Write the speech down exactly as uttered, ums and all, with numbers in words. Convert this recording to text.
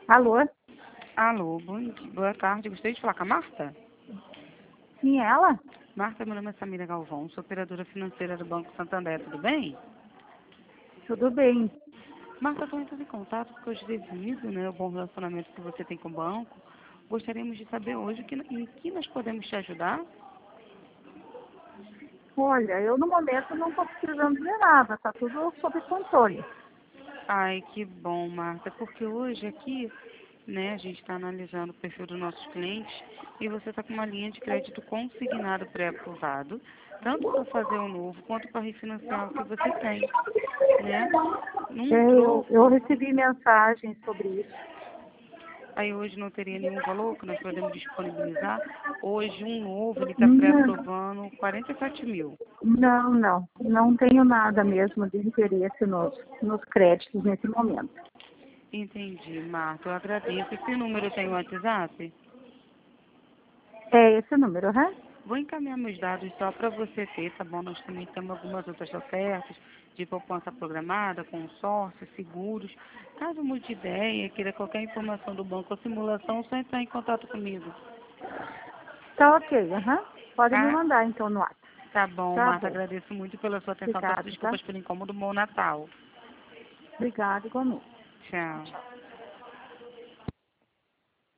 Alô? Alô, bom dia, boa tarde. Gostaria de falar com a Marta? Sim, é ela? Marta, meu nome é Samira Galvão, sou operadora financeira do Banco Santander, tudo bem? Tudo bem. Marta, estou entrando em contato porque hoje, devido né, ao bom relacionamento que você tem com o banco, gostaríamos de saber hoje que, em que nós podemos te ajudar. Olha, eu no momento não estou precisando de nada, está tudo sob controle. Ai, que bom, Marta, porque hoje aqui, né, a gente está analisando o perfil dos nossos clientes e você está com uma linha de crédito consignado pré-aprovado, tanto para fazer o novo quanto para refinanciar o que você tem, né? Num É, eu, eu troco, recebi mensagens sobre isso. aí hoje não teria nenhum valor que nós podemos disponibilizar. Hoje um novo, ele está Não, pré-aprovando quarenta e sete mil. não, não. Não tenho nada mesmo de interesse nos, nos créditos nesse momento. Entendi, Marta, eu agradeço. Esse número tem o WhatsApp? É esse o número, né? Vou encaminhar meus dados só para você ter, tá bom? Nós também temos algumas outras ofertas de poupança programada, consórcio, seguros. Caso mude de ideia, queira qualquer informação do banco ou simulação, só entrar em contato comigo, Tá ok, aham. Pode me tá? mandar então no WhatsApp. Tá bom, Tá Marta, bom. agradeço muito pela sua atenção. Peço Obrigada, tá? desculpas pelo incômodo. Bom Natal. Obrigada igualmente. Tchau.